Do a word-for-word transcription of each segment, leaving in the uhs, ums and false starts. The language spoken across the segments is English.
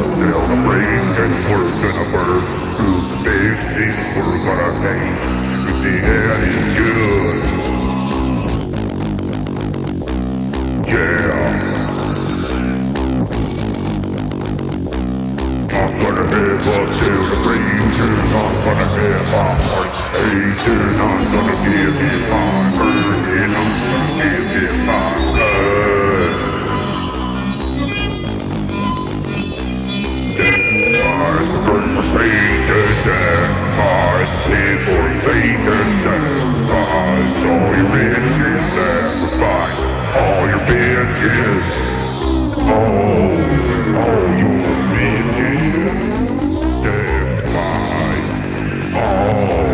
celebrate and we're gonna burn through the big things we're gonna taste. Everything that is good. Yeah. I'm gonna have a celebration. I'm gonna have a participation. I'm gonna give it my burden. I'm gonna give it my blood. Sacrifice the good for Satan. Sacrifice the pig for Satan. Sacrifice all your riches. Sacrifice all your bitches. All, all your riches. Sacrifice all.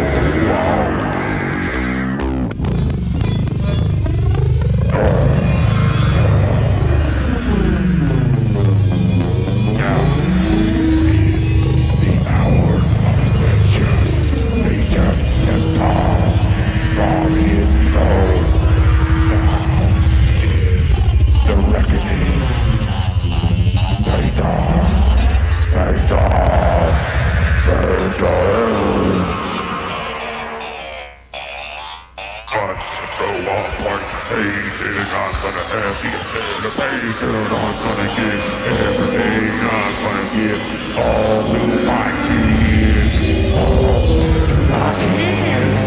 Now the hour of ascension. Satan has come from his throne. Now is the reckoning. Satan, Satan, Satan. I'm gonna throw a party for Satan. I'm gonna have the celebration. I'm gonna give everything. I'm gonna give all to my kids. All to my kids.